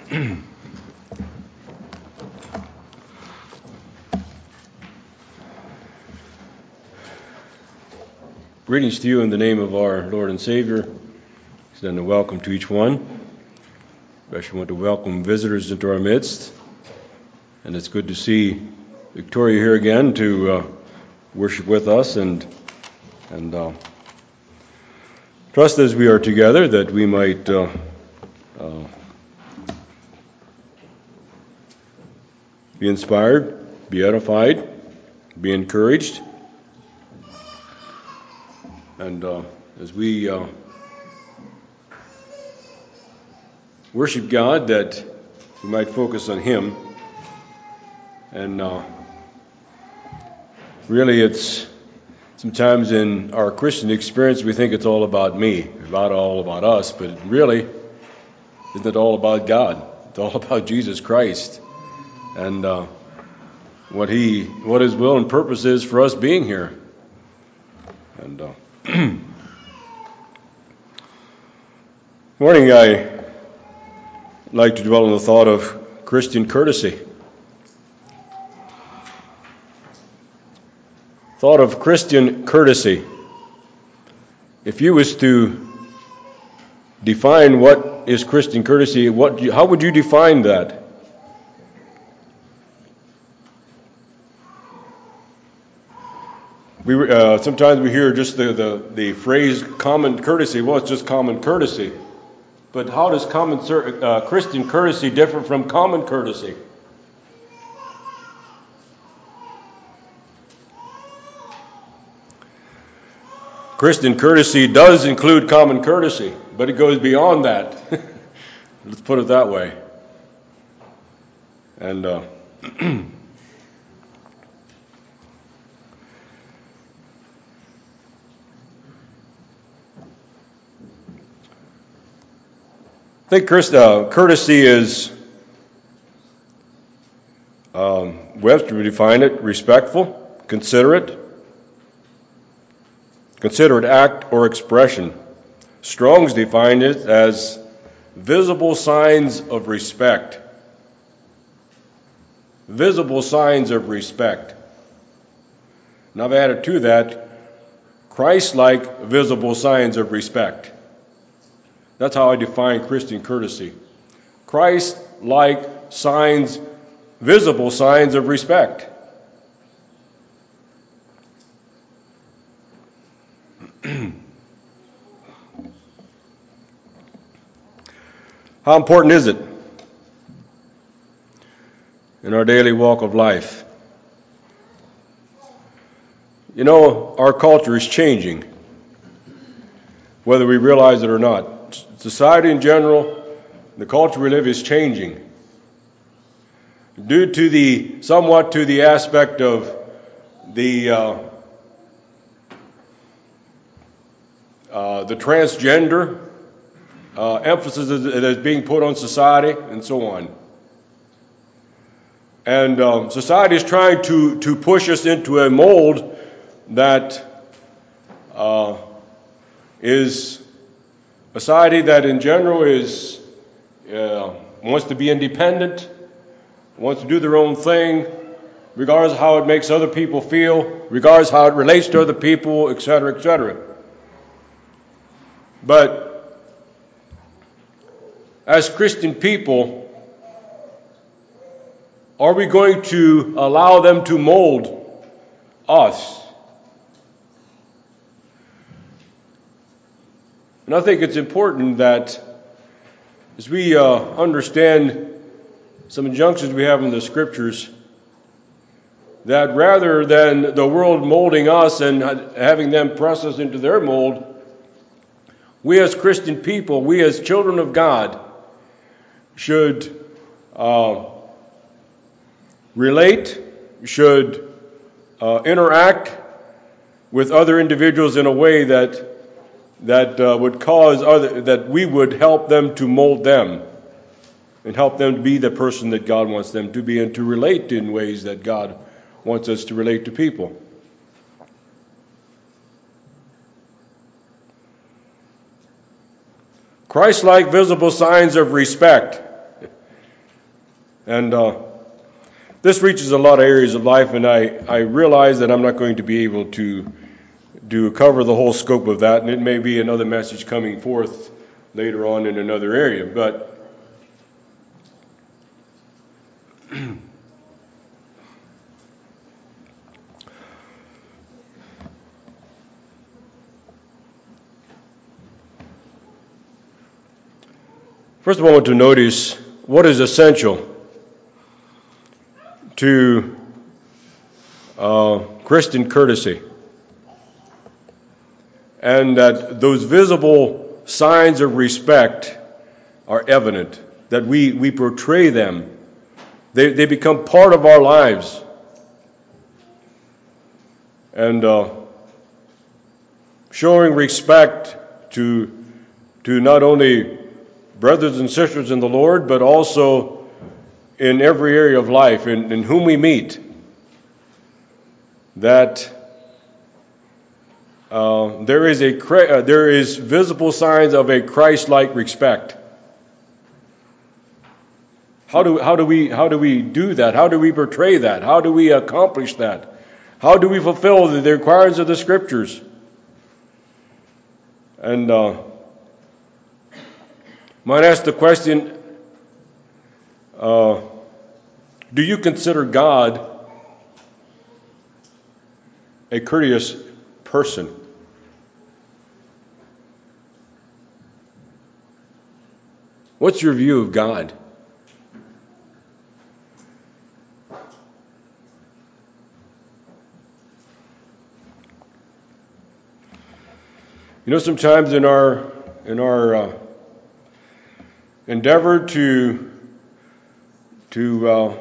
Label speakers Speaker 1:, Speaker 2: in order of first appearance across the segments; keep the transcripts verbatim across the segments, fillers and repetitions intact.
Speaker 1: Greetings to you in the name of our Lord and Savior. Extend a welcome to each one. Especially want to welcome visitors into our midst. And it's good to see Victoria here again to uh, worship with us and and uh, trust as we are together that we might uh, uh, be inspired, be edified, be encouraged. And uh, as we uh, worship God, that we might focus on Him. And uh, really it's sometimes in our Christian experience we think it's all about me, about all about us, but really isn't it all about God? It's all about Jesus Christ and uh, what He, what His will and purpose is for us being here. And uh, morning, I like to dwell on the thought of Christian courtesy. Thought of Christian courtesy. If you was to define what is Christian courtesy, what how would you define that? We uh, sometimes we hear just the, the, the phrase common courtesy. Well, it's just common courtesy. But how does common uh, Christian courtesy differ from common courtesy? Christian courtesy does include common courtesy, but it goes beyond that. Let's put it that way. And uh, I think uh, courtesy is, um, Webster would define it, respectful, considerate, considerate act or expression. Strong's defined it as visible signs of respect. Visible signs of respect. And I've added to that, Christ-like visible signs of respect. That's how I define Christian courtesy. Christ-like signs, visible signs of respect. How important is it in our daily walk of life? You know, our culture is changing, whether we realize it or not. Society in general, the culture we live is changing. Due to the, somewhat to the aspect of the, uh, uh, the transgender uh, emphasis that is being put on society and so on. And um, society is trying to, to push us into a mold that uh, is a society that in general is uh, wants to be independent, wants to do their own thing, regardless of how it makes other people feel, regardless of how it relates to other people, et cetera, et cetera. But as Christian people, are we going to allow them to mold us? And I think it's important that as we uh, understand some injunctions we have in the Scriptures, that rather than the world molding us and having them press us into their mold, we as Christian people, we as children of God, should uh, relate, should uh, interact with other individuals in a way that that uh, would cause other, that we would help them to mold them and help them to be the person that God wants them to be and to relate in ways that God wants us to relate to people. Christ-like visible signs of respect. And uh, this reaches a lot of areas of life, and I, I realize that I'm not going to be able to do cover the whole scope of that, and it may be another message coming forth later on in another area. But first of all, I want to notice what is essential to uh, Christian courtesy, and that those visible signs of respect are evident, that we, we portray them. They, they become part of our lives. And uh, showing respect to, to not only brothers and sisters in the Lord, but also in every area of life, in, in whom we meet, that uh, there is a uh, there is visible signs of a Christ-like respect. How do how do we how do we do that? How do we portray that? How do we accomplish that? How do we fulfill the requirements of the Scriptures? And uh, might ask the question: uh, do you consider God a courteous person? What's your view of God? You know, sometimes in our in our uh, endeavor to to uh,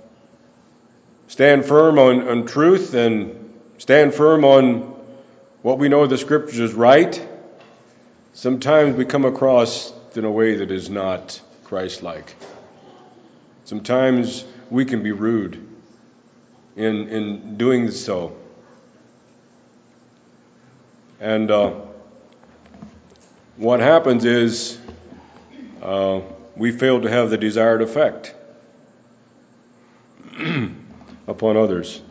Speaker 1: stand firm on, on truth and stand firm on what we know the Scriptures is right, sometimes we come across in a way that is not Christ-like. Sometimes we can be rude in in doing so. And uh, what happens is uh, we fail to have the desired effect upon others.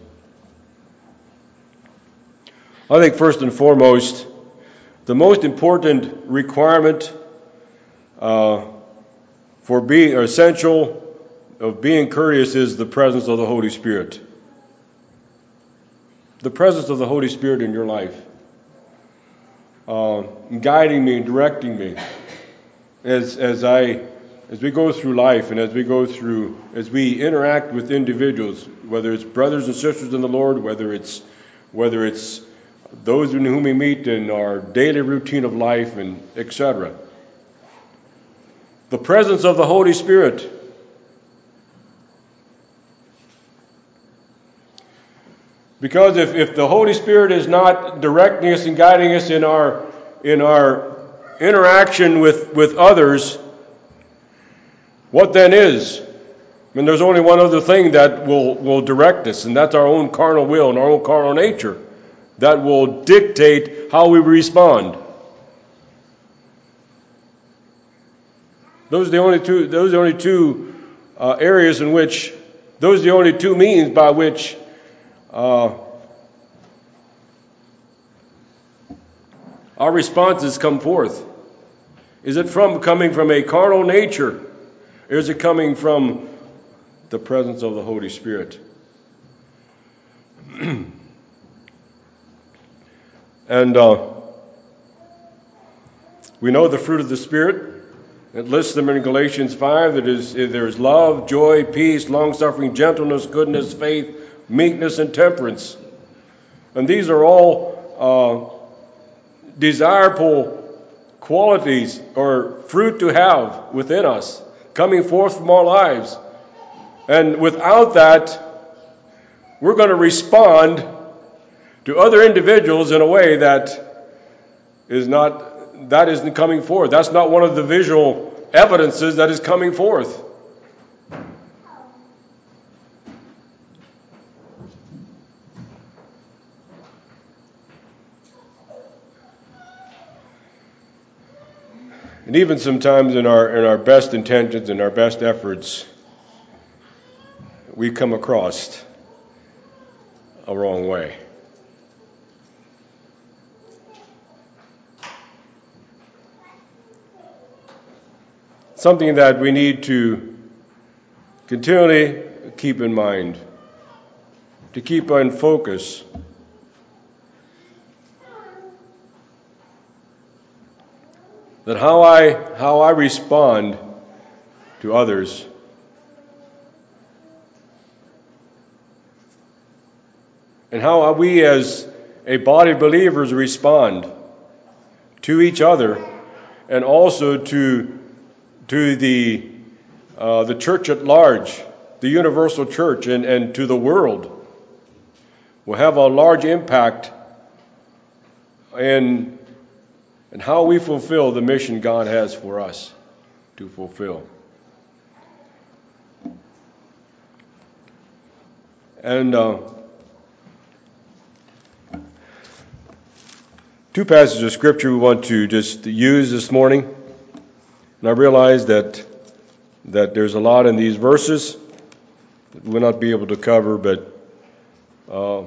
Speaker 1: I think first and foremost, the most important requirement uh, for being or essential of being courteous is the presence of the Holy Spirit. The presence of the Holy Spirit in your life, uh, guiding me, directing me as as I as we go through life and as we go through as we interact with individuals, whether it's brothers and sisters in the Lord, whether it's whether it's those in whom we meet in our daily routine of life, and et cetera. The presence of the Holy Spirit. Because if, if the Holy Spirit is not directing us and guiding us in our in our interaction with, with others, what then is? I mean, there's only one other thing that will, will direct us, and that's our own carnal will and our own carnal nature that will dictate how we respond. Those are the only two. Those are the only two uh, areas in which. Those are the only two means by which uh, our responses come forth. Is it from coming from a carnal nature, or is it coming from the presence of the Holy Spirit? And uh, we know the fruit of the Spirit. It lists them in Galatians five. That is, there is love, joy, peace, long-suffering, gentleness, goodness, faith, meekness, and temperance. And these are all uh, desirable qualities or fruit to have within us, coming forth from our lives. And without that, we're going to respond to other individuals in a way that is not, that isn't coming forth. That's not one of the visual evidences that is coming forth. And even sometimes in our in our best intentions and our best efforts, we come across a wrong way. Something that we need to continually keep in mind, to keep in focus. That how I how I respond to others and how we as a body of believers respond to each other and also to to the uh, the church at large, the universal church, and, and to the world will have a large impact in, in how we fulfill the mission God has for us to fulfill. And uh, two passages of Scripture we want to just use this morning. And I realize that that there's a lot in these verses that we'll not be able to cover, but uh,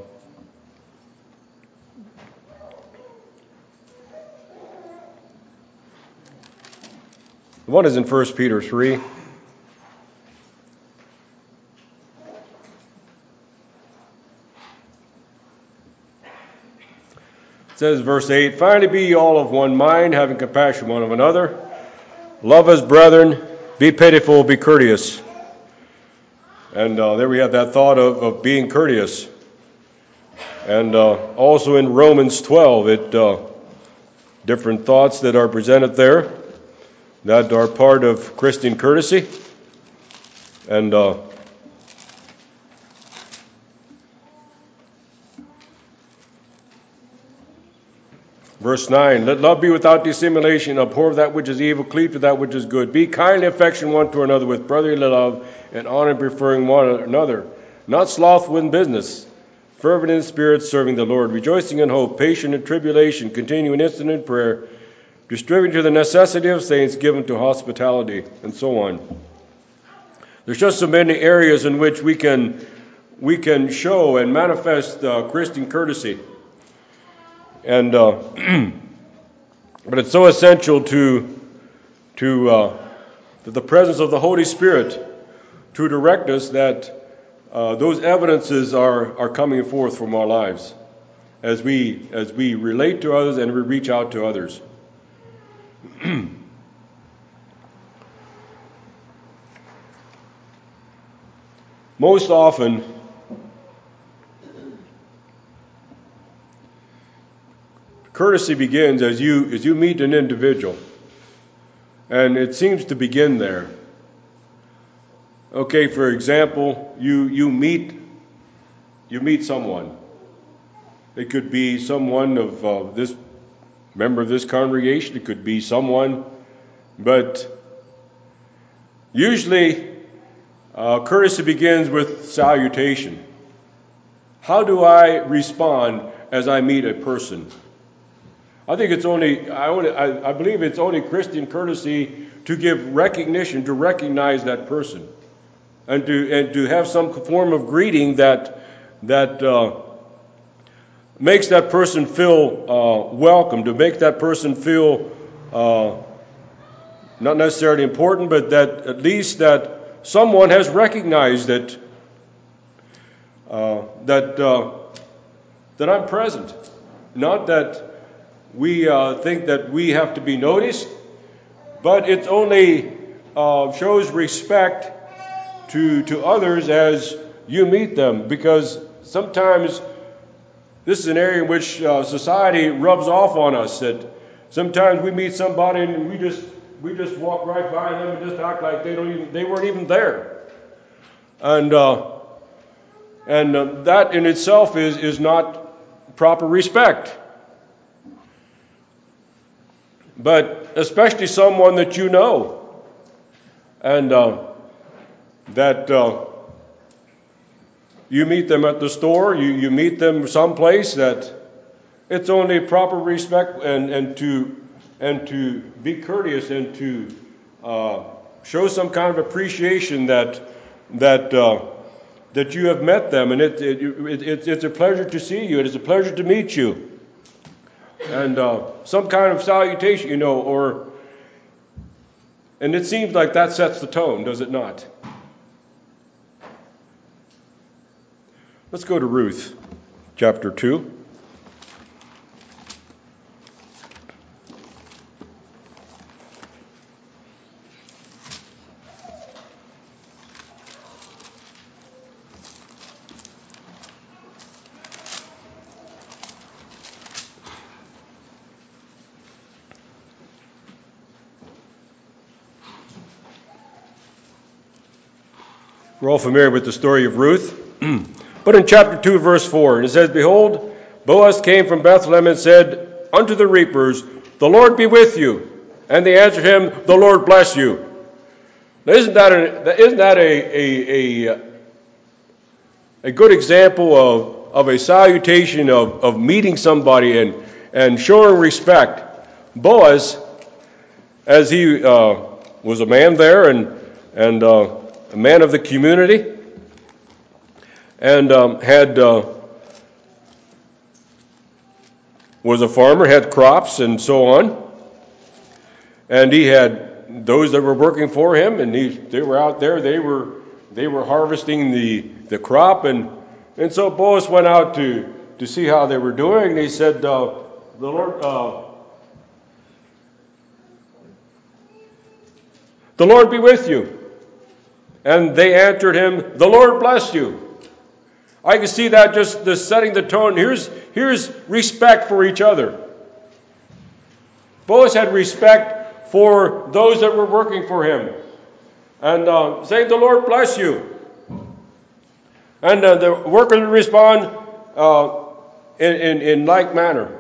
Speaker 1: one is in First Peter three. It says, verse eight, finally be ye all of one mind, having compassion one of another. Love as brethren, be pitiful, be courteous. And uh, there we have that thought of, of being courteous. And uh, also in Romans twelve, it uh, different thoughts that are presented there that are part of Christian courtesy. And uh, verse nine, let love be without dissimulation, abhor that which is evil, cleave to that which is good. Be kindly affectionate one to another with brotherly love, and honor preferring one another. Not slothful in business, fervent in spirit, serving the Lord, rejoicing in hope, patient in tribulation, continuing instant in prayer, distributing to the necessity of saints, given to hospitality, and so on. There's just so many areas in which we can we can show and manifest uh, Christian courtesy. And uh, but it's so essential to to uh, the presence of the Holy Spirit to direct us that uh, those evidences are are coming forth from our lives as we as we relate to others and we reach out to others. Most often, courtesy begins as you as you meet an individual, and it seems to begin there. Okay, for example, you you meet you meet someone. It could be someone of uh, this member of this congregation. It could be someone, but usually uh, courtesy begins with salutation. How do I respond as I meet a person? I think it's only, I, only I, I believe it's only Christian courtesy to give recognition, to recognize that person, and to and to have some form of greeting that that uh, makes that person feel uh, welcome, to make that person feel uh, not necessarily important, but that at least that someone has recognized that uh, that uh, that I'm present, not that we uh, think that we have to be noticed, but it only uh, shows respect to to others as you meet them, because sometimes this is an area in which uh, society rubs off on us, that sometimes we meet somebody and we just we just walk right by them and just act like they don't even they weren't even there, and uh, and uh, that in itself is is not proper respect. But especially someone that you know, and uh, that uh, you meet them at the store, you, you meet them someplace, that it's only proper respect and, and to and to be courteous and to uh, show some kind of appreciation that that uh, that you have met them, and it, it, it, it, it's a pleasure to see you. It is a pleasure to meet you. And uh, some kind of salutation, you know, or, and it seems like that sets the tone, does it not? Let's go to Ruth, chapter two. We're all familiar with the story of Ruth. But in chapter two, verse four, and it says, Behold, Boaz came from Bethlehem and said unto the reapers, The Lord be with you. And they answered him, The Lord bless you. Now, isn't that a, isn't that a, a, a, a good example of, of a salutation of, of meeting somebody and, and showing respect? Boaz, as he uh, was a man there and, and uh, a man of the community, and um, had uh, was a farmer, had crops and so on, and he had those that were working for him, and he, they were out there. They were they were harvesting the, the crop, and and so Boaz went out to to see how they were doing. And he said, uh, "The Lord, uh, the Lord be with you." And they answered him, "The Lord bless you." I can see that just the setting the tone. Here's, here's respect for each other. Boaz had respect for those that were working for him. And uh, saying, "The Lord bless you." And uh, the workers respond uh, in, in, in like manner.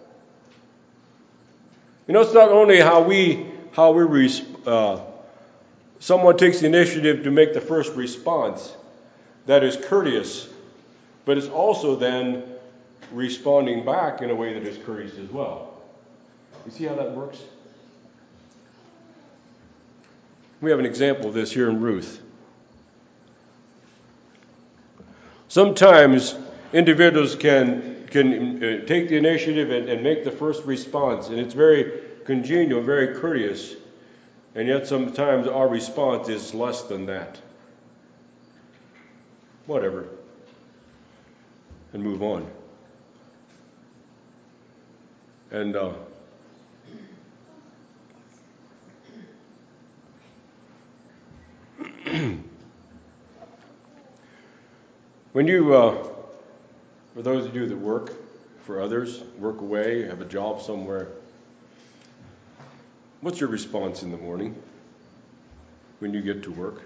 Speaker 1: You know, it's not only how we, how we respond. Uh, Someone takes the initiative to make the first response that is courteous, but it's also then responding back in a way that is courteous as well. You see how that works? We have an example of this here in Ruth. Sometimes individuals can can uh, take the initiative and, and make the first response, and it's very congenial, very courteous. And yet sometimes our response is less than that. Whatever. And move on. And uh, when you, uh, for those of you that work for others, work away, have a job somewhere, what's your response in the morning when you get to work?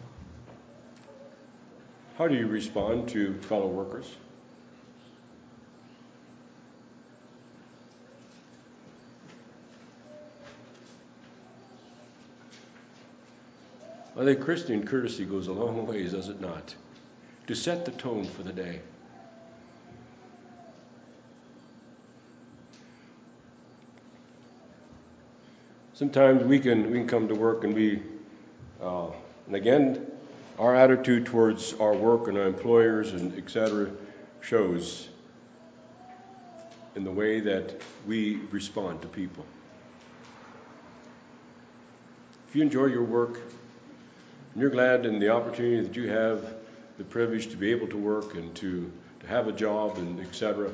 Speaker 1: How do you respond to fellow workers? I think Christian courtesy goes a long ways, does it not? To set the tone for the day. Sometimes we can we can come to work and we, uh, and again, our attitude towards our work and our employers and et cetera shows in the way that we respond to people. If you enjoy your work, and you're glad in the opportunity that you have the privilege to be able to work and to, to have a job and et cetera,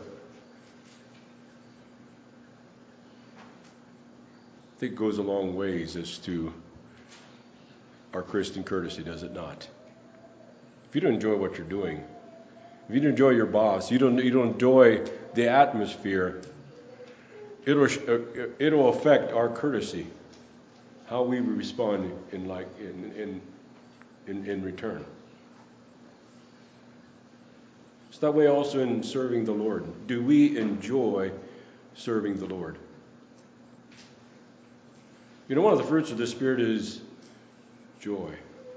Speaker 1: I think it goes a long ways as to our Christian courtesy, does it not? If you don't enjoy what you're doing, if you don't enjoy your boss, you don't you don't enjoy the atmosphere, it'll it'll affect our courtesy, how we respond in like in in in, in return. It's that way also in serving the Lord. Do we enjoy serving the Lord? You know, one of the fruits of the Spirit is joy.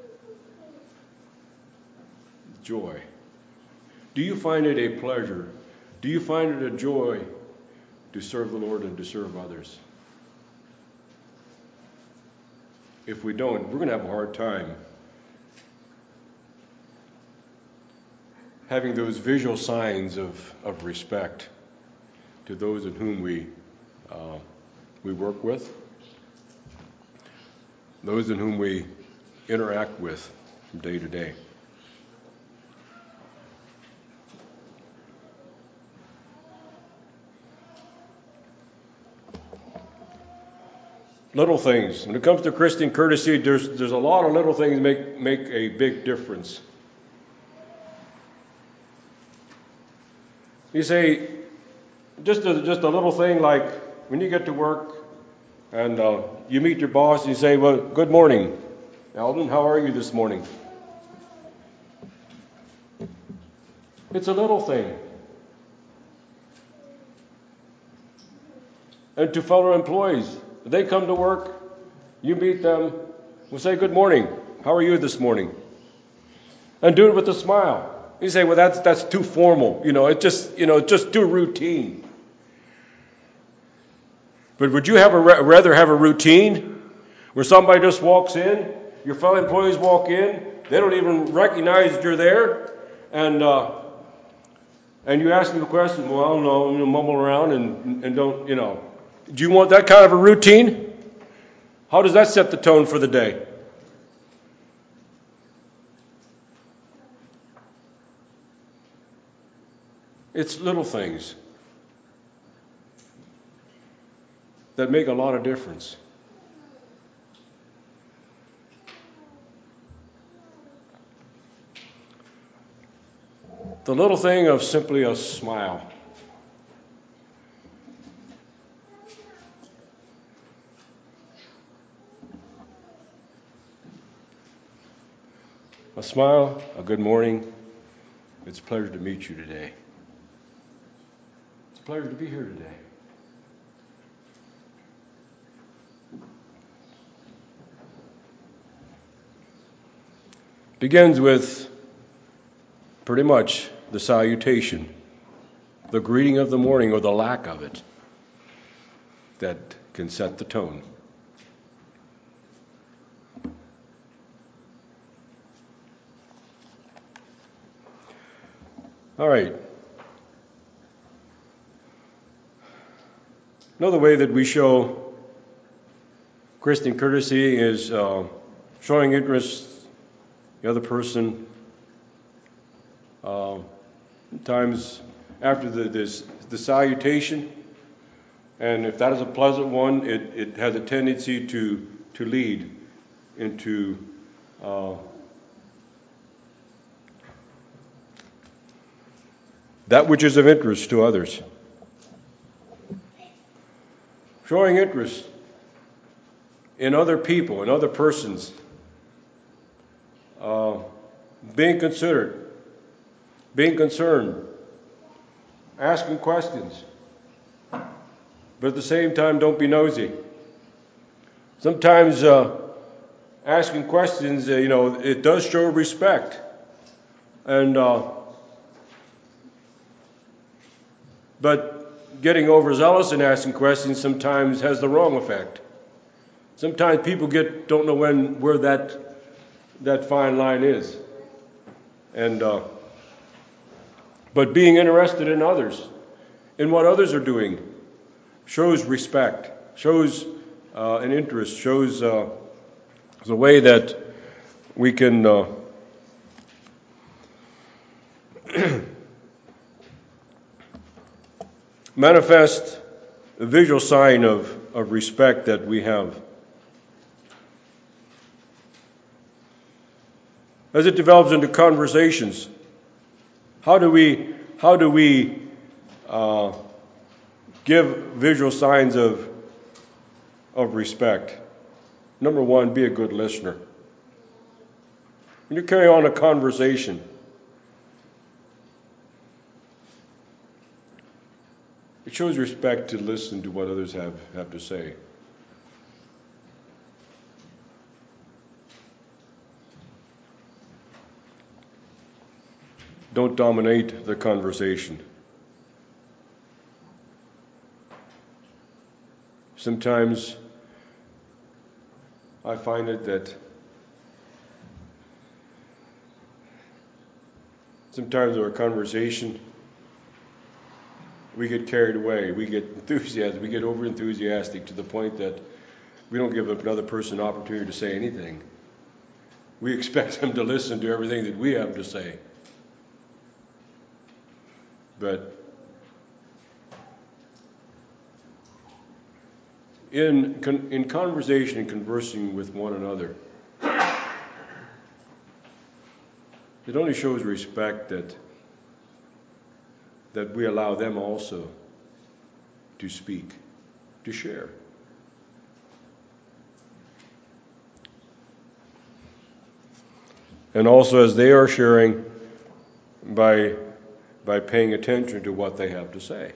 Speaker 1: Joy. Do you find it a pleasure? Do you find it a joy to serve the Lord and to serve others? If we don't, we're going to have a hard time having those visual signs of, of respect to those in whom we uh, we work with, those in whom we interact with from day to day. Little things. When it comes to Christian courtesy, there's there's a lot of little things make make a big difference. You say, just a, just a little thing like when you get to work and uh, you meet your boss and you say, well, good morning, Alden, how are you this morning? It's a little thing. And to fellow employees, they come to work, you meet them, we'll say, good morning, how are you this morning? And do it with a smile. You say, well, that's that's too formal. You know, it's just, you know, just too routine. But would you have a rather have a routine where somebody just walks in, your fellow employees walk in, they don't even recognize you're there, and uh, and you ask them a question, well, no, you mumble around and and don't, you know. Do you want that kind of a routine? How does that set the tone for the day? It's little things that make a lot of difference. The little thing of simply a smile. A smile, a good morning. It's a pleasure to meet you today. It's a pleasure to be here today. Begins with pretty much the salutation, the greeting of the morning or the lack of it that can set the tone. All right. Another way that we show Christian courtesy is uh, showing interest in the other person. Uh, sometimes after the, this, the salutation, and if that is a pleasant one, it, it has a tendency to, to lead into uh, that which is of interest to others. Showing interest in other people, in other persons, uh, being considerate, being concerned, asking questions, but at the same time, don't be nosy. Sometimes uh, asking questions, uh, you know, it does show respect, and uh, but getting overzealous in asking questions sometimes has the wrong effect. Sometimes people get don't know when where that that fine line is, and uh, but being interested in others, in what others are doing, shows respect, shows uh, an interest, shows uh, the way that we can uh, manifest a visual sign of, of respect that we have. As it develops into conversations, how do we how do we uh, give visual signs of of respect? Number one, be a good listener. When you carry on a conversation, it shows respect to listen to what others have, have to say. Don't dominate the conversation. Sometimes I find it that sometimes in our conversation, we get carried away, we get enthusiastic, we get over enthusiastic to the point that we don't give another person an opportunity to say anything. We expect them to listen to everything that we have to say. But in in conversation and conversing with one another, it only shows respect that that we allow them also to speak, to share. And also as they are sharing, by by paying attention to what they have to say.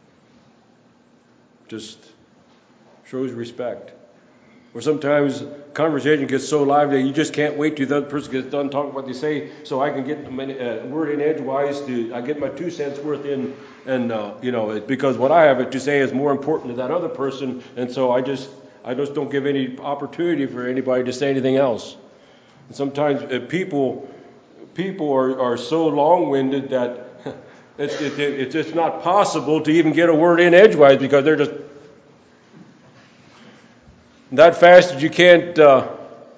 Speaker 1: Just shows respect. Or sometimes conversation gets so lively you just can't wait till the other person gets done talking what they say, so I can get a word in edgewise. To I get my two cents worth in, and uh, you know, because what I have to say is more important to that other person, and so I just I just don't give any opportunity for anybody to say anything else. And sometimes uh, people people are, are so long-winded that it, it, it, it's just not possible to even get a word in edgewise because they're just that fast that you can't uh,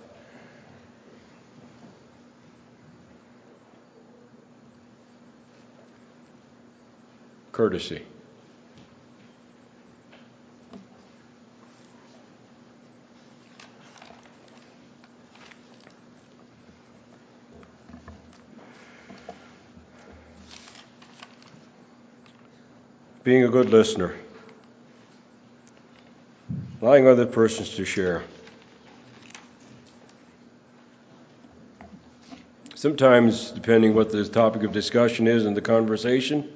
Speaker 1: courtesy. Being a good listener. Allowing other persons to share. Sometimes, depending what the topic of discussion is in the conversation,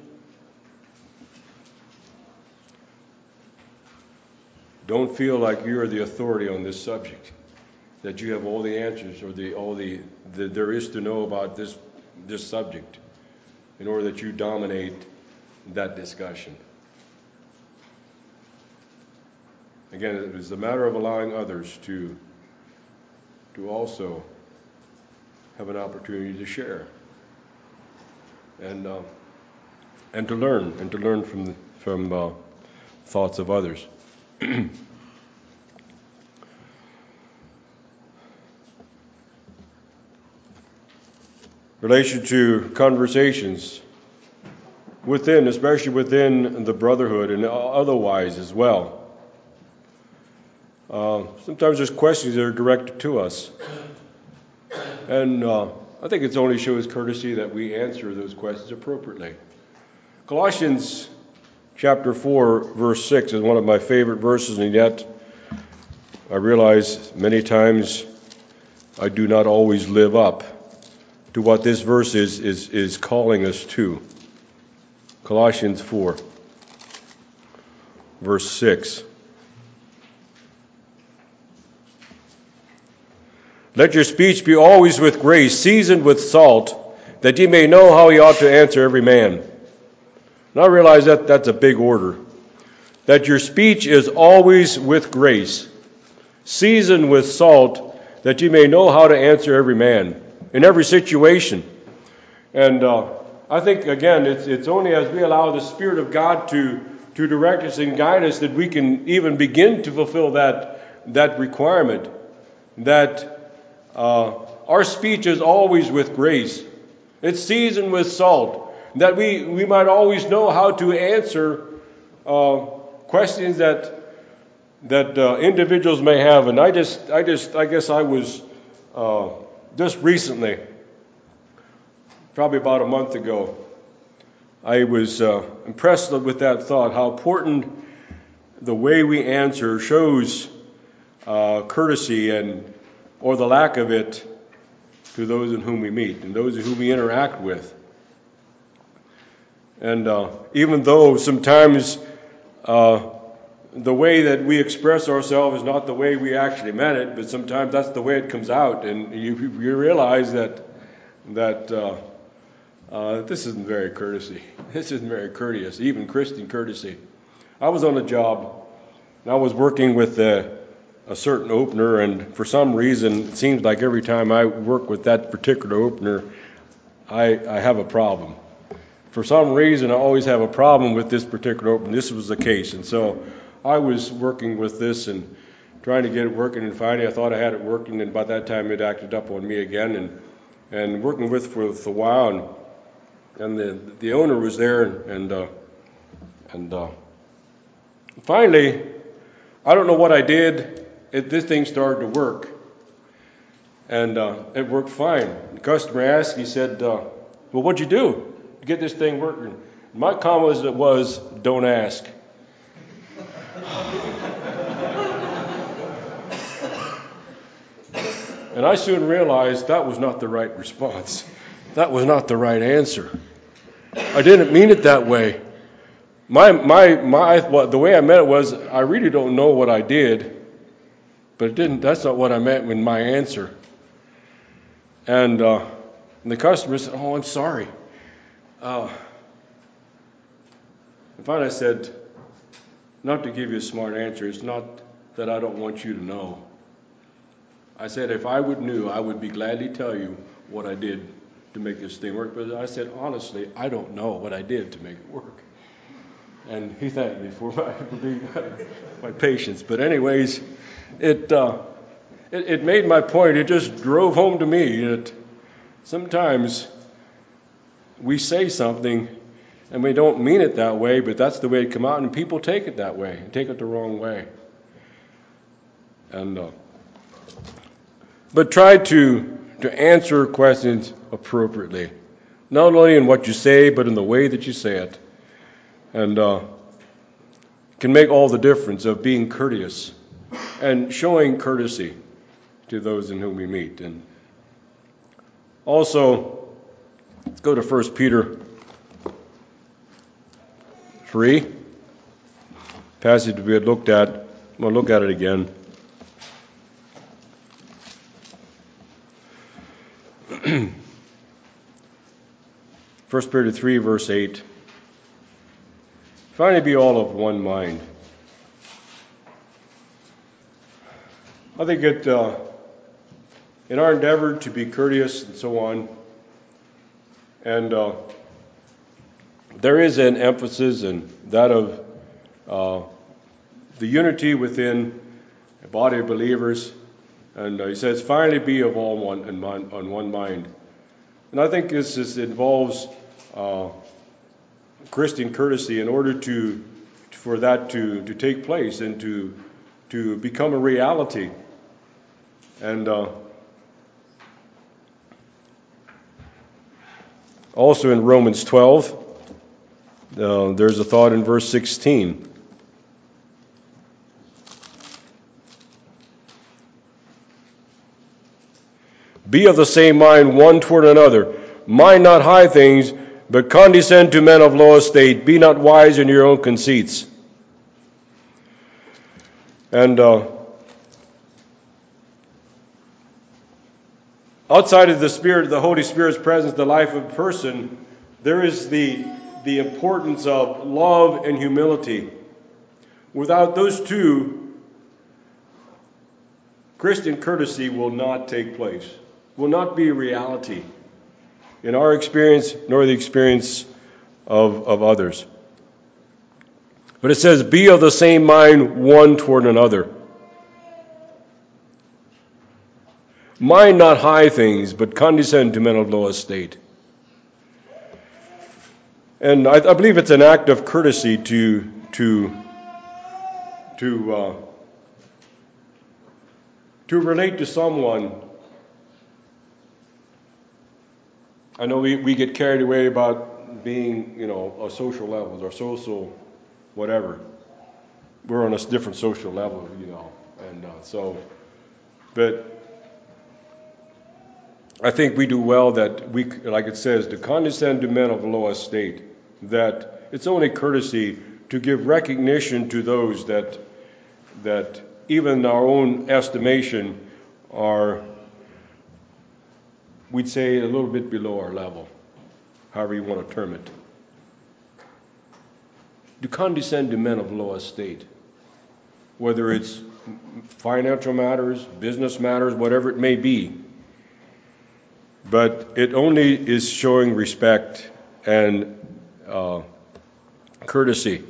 Speaker 1: don't feel like you're the authority on this subject, that you have all the answers or the all the that there is to know about this this subject, in order that you dominate that discussion. Again, it is a matter of allowing others to to also have an opportunity to share and uh, and to learn and to learn from from uh, thoughts of others. Relation to conversations within, especially within the brotherhood and otherwise as well. Uh, sometimes there's questions that are directed to us. And uh, I think it only shows courtesy that we answer those questions appropriately. Colossians chapter four, verse six is one of my favorite verses, and yet I realize many times I do not always live up to what this verse is, is, is calling us to. Colossians four, verse six. Let your speech be always with grace, seasoned with salt, that ye may know how ye ought to answer every man. And I realize that that's a big order. That your speech is always with grace, seasoned with salt, that ye may know how to answer every man in every situation. And uh, I think, again, it's it's only as we allow the Spirit of God to, to direct us and guide us that we can even begin to fulfill that, that requirement, that Uh, our speech is always with grace. It's seasoned with salt, that we, we might always know how to answer uh, questions that that uh, individuals may have. And I just, I just, I guess I was uh, just recently, probably about a month ago, I was uh, impressed with that thought, how important the way we answer shows uh, courtesy and or the lack of it to those in whom we meet and those in whom we interact with. And uh, even though sometimes uh, the way that we express ourselves is not the way we actually meant it, but sometimes that's the way it comes out, and you, you realize that that uh, uh, this isn't very courtesy. This isn't very courteous, even Christian courtesy. I was on a job, and I was working with the a certain opener, and for some reason it seems like every time I work with that particular opener, I, I have a problem. For some reason, I always have a problem with this particular opening. This was the case. And so I was working with this and trying to get it working, and finally I thought I had it working, and by that time it acted up on me again, and and working with for, for a while, and, and the the owner was there, and uh, and uh, finally, I don't know what I did, it, this thing started to work, and uh, it worked fine. The customer asked, he said, uh, well, what'd you do to get this thing working? My comment was, was don't ask. And I soon realized that was not the right response. That was not the right answer. I didn't mean it that way. My, my, my, well, the way I meant it was, I really don't know what I did, but it didn't. That's not what I meant in my answer. And, uh, and the customer said, "Oh, I'm sorry." Uh, and finally, I said, "Not to give you a smart answer. It's not that I don't want you to know. I said, if I would knew, I would be gladly tell you what I did to make this thing work. But I said, honestly, I don't know what I did to make it work." And he thanked me for my, my patience. But anyways, it, uh, it it made my point. It just drove home to me that sometimes we say something and we don't mean it that way, but that's the way it come out, and people take it that way, take it the wrong way. And uh, But try to, to answer questions appropriately, not only in what you say, but in the way that you say it. And uh, can make all the difference of being courteous and showing courtesy to those in whom we meet. And also, let's go to First Peter three, passage we had looked at. I'm going to look at it again. First Peter three, verse eight. Finally, be all of one mind. I think it, uh, in our endeavor to be courteous and so on, and uh, there is an emphasis in that of uh, the unity within a body of believers, and uh, he says, finally be of all one and mind, on one mind. And I think this is, involves uh, Christian courtesy in order to for that to, to take place and to to become a reality. And uh, also in Romans twelve, uh, there's a thought in verse sixteen. Be of the same mind one toward another. Mind not high things, but condescend to men of low estate. Be not wise in your own conceits. And uh, outside of the Spirit, the Holy Spirit's presence, the life of a person, there is the the importance of love and humility. Without those two, Christian courtesy will not take place, will not be a reality in our experience nor the experience of, of others. But it says, be of the same mind one toward another. Mind not high things, but condescend to men of low estate. And I, I believe it's an act of courtesy to to to uh, to relate to someone. I know we, we get carried away about being, you know, a social levels or social whatever. We're on a different social level, you know, and uh, so, but I think we do well that we, like it says, to condescend to men of low estate, that it's only courtesy to give recognition to those that that even in our own estimation are, we'd say, a little bit below our level, however you want to term it. To condescend to men of low estate, whether it's financial matters, business matters, whatever it may be. but it only is showing respect and uh, courtesy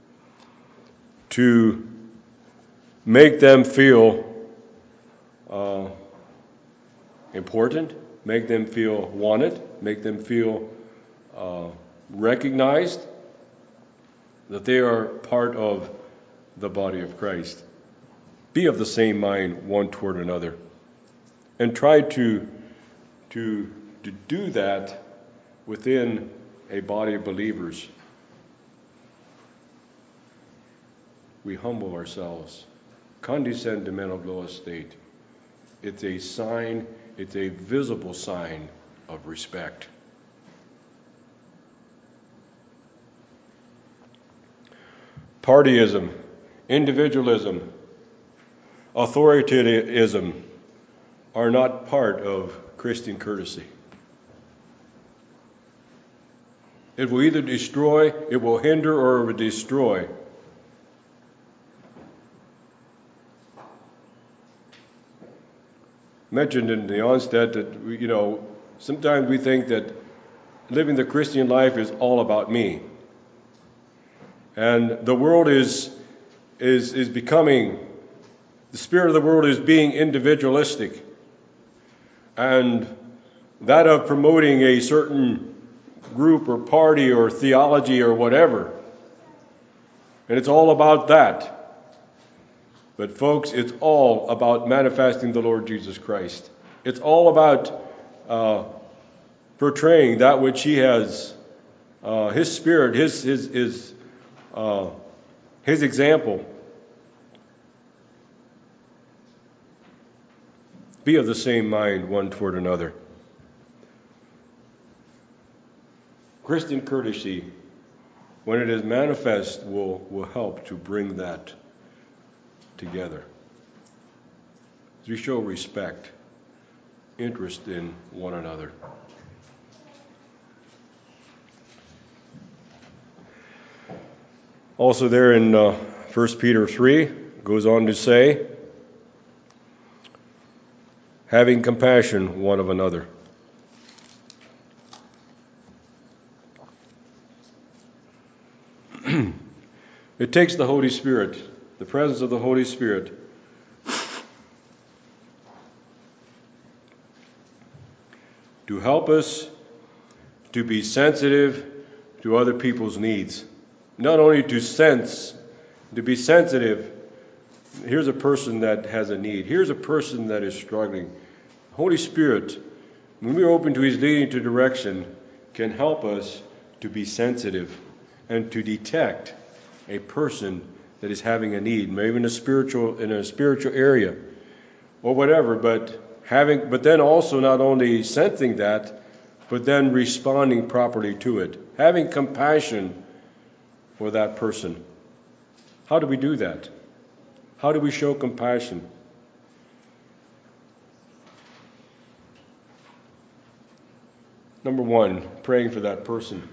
Speaker 1: to make them feel uh, important, make them feel wanted, make them feel uh, recognized, that they are part of the body of Christ. Be of the same mind one toward another, and try to, to, to do that within a body of believers. We humble ourselves, condescend to men of low estate. It's a sign, it's a visible sign of respect. Partyism, individualism, authoritarianism are not part of Christian courtesy. It will either destroy, it will hinder, or it will destroy. Mentioned in the onset that, you know, sometimes we think that living the Christian life is all about me. And the world is, is, is becoming, the spirit of the world is being individualistic. And that of promoting a certain group or party or theology or whatever. And it's all about that. But folks, it's all about manifesting the Lord Jesus Christ. It's all about uh, portraying that which He has, uh, His Spirit, His His His uh, His example. Be of the same mind one toward another. Christian courtesy, when it is manifest, will will help to bring that together. As we show respect, interest in one another. Also there in uh, First Peter three, goes on to say, having compassion one of another. It takes the Holy Spirit, the presence of the Holy Spirit, to help us to be sensitive to other people's needs. Not only to sense, to be sensitive. Here's a person that has a need. Here's a person that is struggling. Holy Spirit, when we're open to His leading to direction, can help us to be sensitive and to detect a person that is having a need, maybe in a spiritual in a spiritual area or whatever, but having but then also not only sensing that, but then responding properly to it. Having compassion for that person. How do we do that? How do we show compassion? Number one, praying for that person.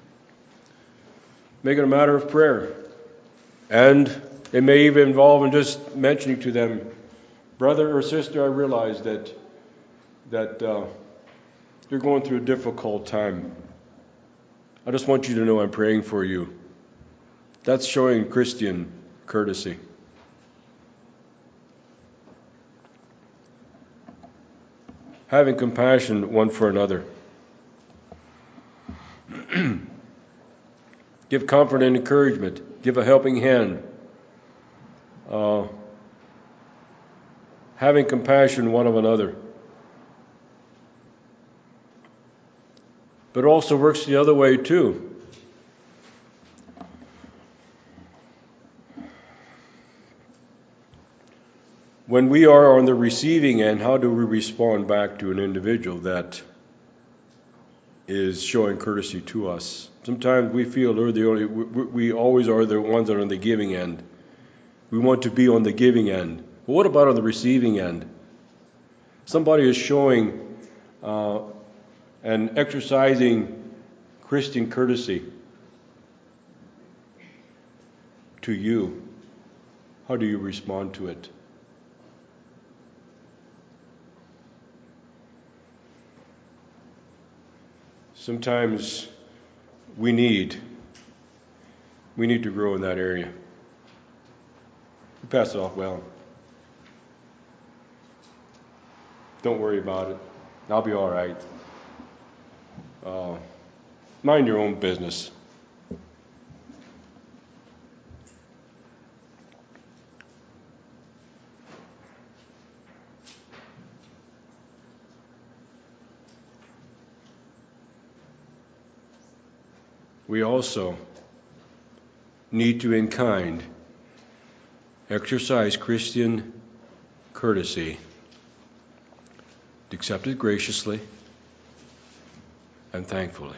Speaker 1: Make it a matter of prayer. And it may even involve in just mentioning to them, brother or sister, I realize that that uh, you're going through a difficult time. I just want you to know I'm praying for you. That's showing Christian courtesy. Having compassion one for another. Give comfort and encouragement. Give a helping hand. Uh, having compassion one of another. But it also works the other way too. When we are on the receiving end, how do we respond back to an individual that is showing courtesy to us? Sometimes we feel we're the only, we, we always are the ones that are on the giving end. We want to be on the giving end. But what about on the receiving end? Somebody is showing uh, and exercising Christian courtesy to you. How do you respond to it? sometimes we need we need to grow in that area. You pass it off well. Don't worry about it. I'll be all right. Uh, mind your own business. We also need to, in kind, exercise Christian courtesy, accept it graciously and thankfully.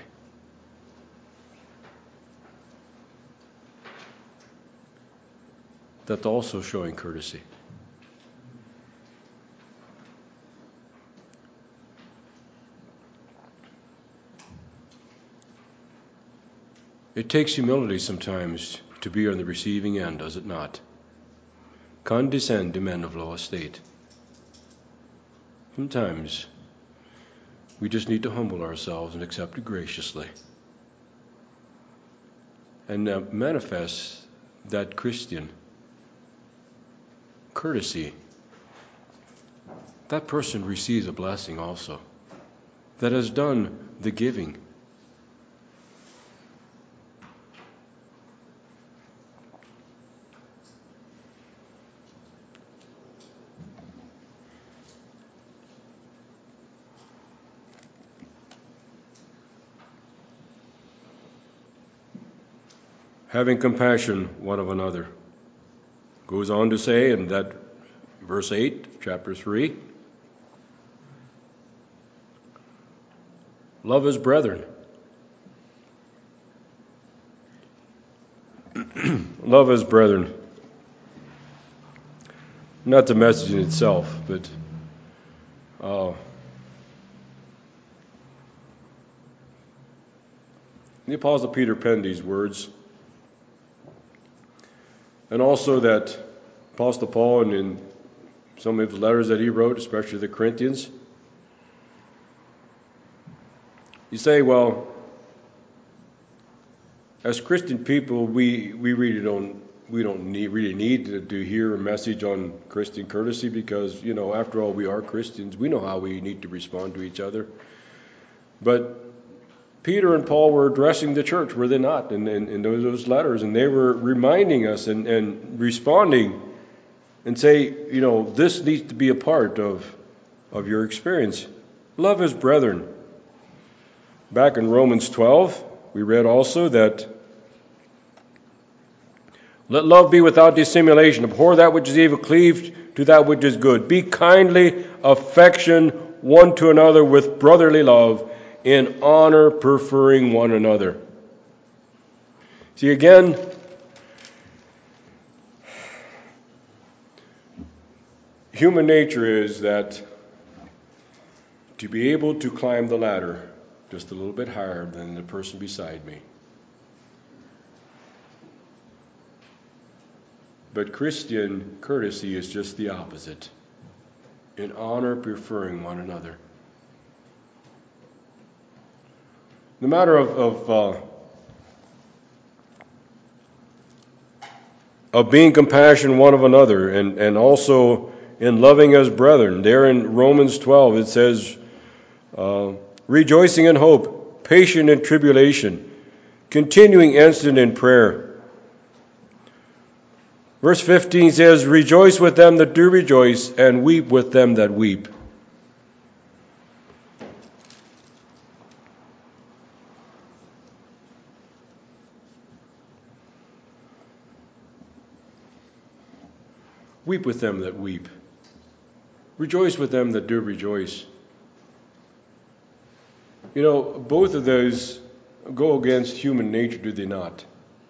Speaker 1: That's also showing courtesy. It takes humility sometimes to be on the receiving end, does it not? Condescend to men of low estate. Sometimes we just need to humble ourselves and accept it graciously and uh, manifest that Christian courtesy. That person receives a blessing also that has done the giving. Having compassion one of another. Goes on to say in that verse eight, chapter three, love as brethren. Love as brethren. Not the message in itself, but uh, the Apostle Peter penned these words. And also that Apostle Paul, and in some of the letters that he wrote, especially the Corinthians, you say, well, as Christian people, we, we really don't we don't need really need to, to hear a message on Christian courtesy because, you know, after all, we are Christians. We know how we need to respond to each other. But Peter and Paul were addressing the church, were they not, in, in, in those, those letters, and they were reminding us and, and responding and say, you know, this needs to be a part of, of your experience. Love as brethren. Back in Romans twelve, we read also that let love be without dissimulation. Abhor that which is evil, cleave to that which is good. Be kindly affection one to another with brotherly love, in honor preferring one another. See, again, human nature is that to be able to climb the ladder just a little bit higher than the person beside me. But Christian courtesy is just the opposite. In honor preferring one another. The matter of of, uh, of being compassionate one of another, and, and also in loving as brethren. There in Romans twelve it says, uh, rejoicing in hope, patient in tribulation, continuing instant in prayer. Verse fifteen says, rejoice with them that do rejoice, and weep with them that weep. Weep with them that weep. Rejoice with them that do rejoice. You know, both of those go against human nature, do they not?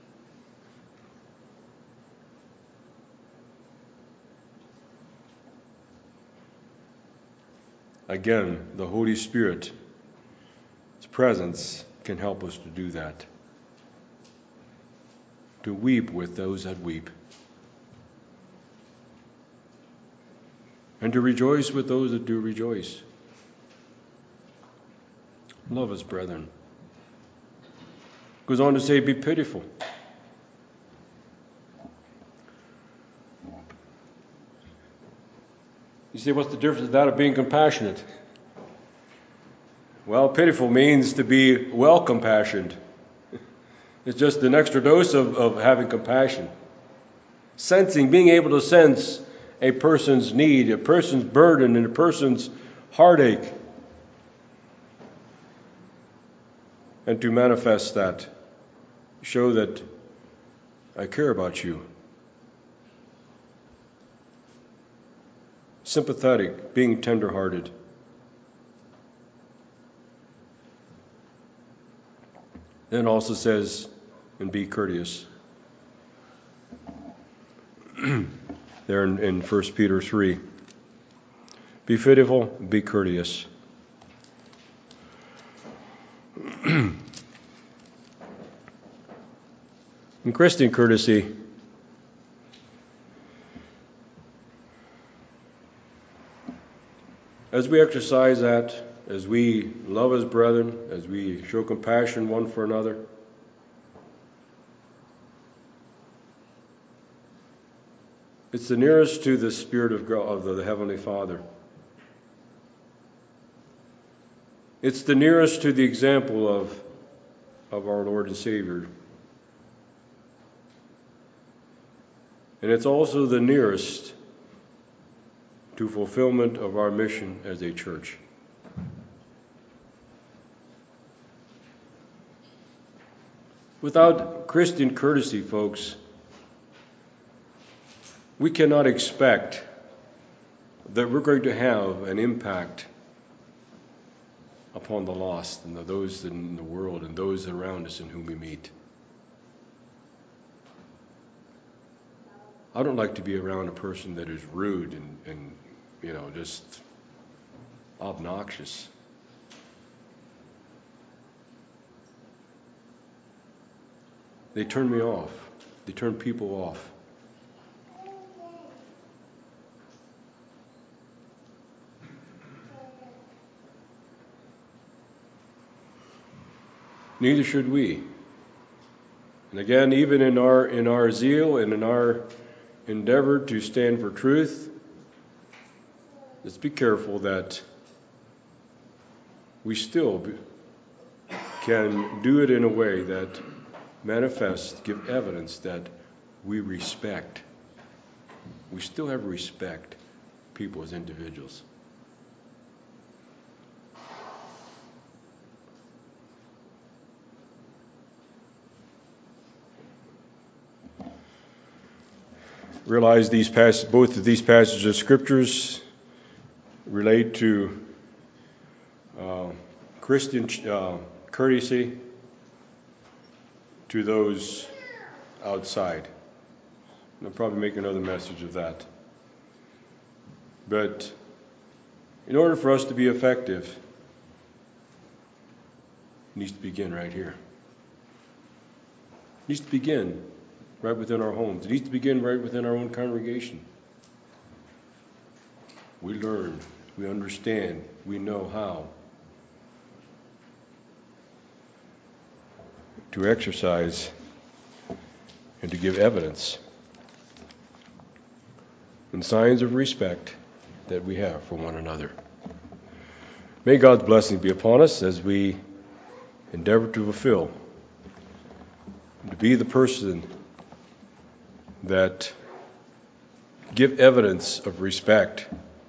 Speaker 1: Again, the Holy Spirit's presence can help us to do that. To weep with those that weep. And to rejoice with those that do rejoice. Love his brethren. Goes on to say, be pitiful. You say, what's the difference of that of being compassionate? Well, pitiful means to be well compassioned. It's just an extra dose of, of having compassion. Sensing, being able to sense a person's need, a person's burden, and a person's heartache. And to manifest that, show that I care about you. Sympathetic, being tender-hearted. Then also says, and be courteous. There in, in First Peter three. Be pitiful, be courteous. In Christian courtesy, as we exercise that, as we love as brethren, as we show compassion one for another, it's the nearest to the Spirit of God, of the Heavenly Father. It's the nearest to the example of, of our Lord and Savior. And it's also the nearest to fulfillment of our mission as a church. Without Christian courtesy, folks, we cannot expect that we're going to have an impact upon the lost and those in the world and those around us in whom we meet. I don't like to be around a person that is rude and, and you know, just obnoxious. They turn me off. They turn people off. Neither should we. And again, even in our in our zeal and in our endeavor to stand for truth, let's be careful that we still can do it in a way that manifests, give evidence that we respect. We still have respect people as individuals. Realize these pass- both of these passages of scriptures relate to uh, Christian uh, courtesy to those outside. And I'll probably make another message of that. But in order for us to be effective, it needs to begin right here. It needs to begin right within our homes. It needs to begin right within our own congregation. We learn, we understand, we know how to exercise and to give evidence and signs of respect that we have for one another. May God's blessing be upon us as we endeavor to fulfill, to be the person that give evidence of respect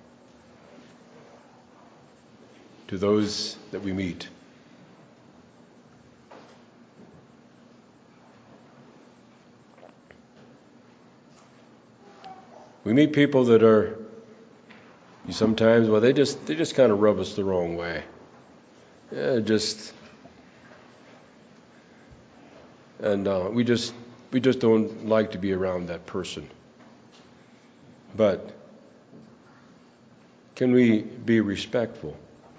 Speaker 1: to those that we meet. We meet people that are sometimes, well, they just they just kind of rub us the wrong way. Yeah, just and uh, we just we just don't like to be around that person. But can we be respectful?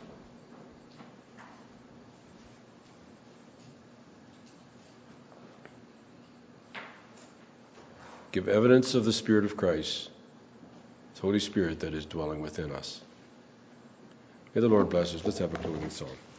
Speaker 1: Give evidence of the Spirit of Christ, His Holy Spirit that is dwelling within us. May the Lord bless us. Let's have a closing song.